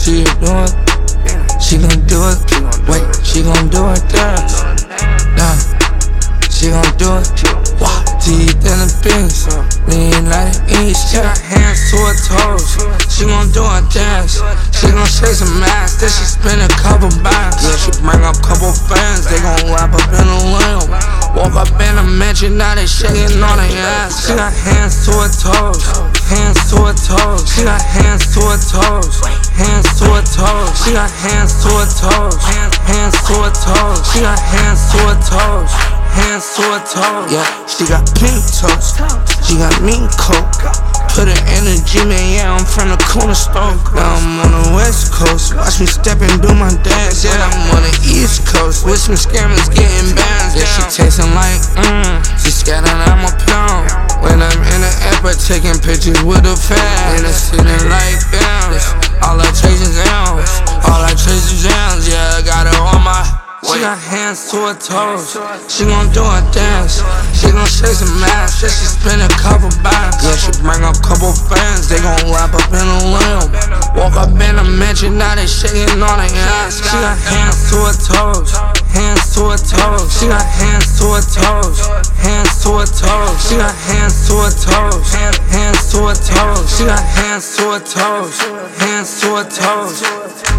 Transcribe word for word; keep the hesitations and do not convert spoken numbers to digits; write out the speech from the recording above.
She do it, she gon' do it. Wait, she gon' do it, dance. Nah, she gon' do it. Wah, teeth in the beans, lean like an east. She got hands to her toes. She gon' do a dance. She gon' shake some ass, then she spin a couple bands. Yeah, she bring up couple fans, they gon' wrap up in a limb. Woke up in a mansion, now they shaking on her ass. She got hands to her toes, hands to her toes. She got hands to her toes, hands to her toes. She got hands to her toes, hands to her toes. She got hands to her toes, hands to her toes. Yeah, she got pink toes, she got mean coke. Put her in the G, man, yeah, I'm from the corner store. Now I'm on the west coast, watch me step and do my dance. Yeah, I'm on the east coast, with some scammers getting bands. Yeah, she tasting like, mmm, she scattering out my pound. When I'm in the airport, taking pictures with a fan. In the city like bounce, all I chase is ounce. All I chase is ounce, yeah, I got her on my. She got hands to her toes, she gon' do a dance. She gon' shake some ass, yeah, she spin a couple bands. Yeah, she bring up couple fans, they gon' wrap up in a limb. Woke up in a mansion, now they shaking on her ass. She got hands to her toes, hands to her toes. She got hands to her toes, hands to her toes. She got hands to her toes, hands to her toes. She got hands to her toes, hands to her toes.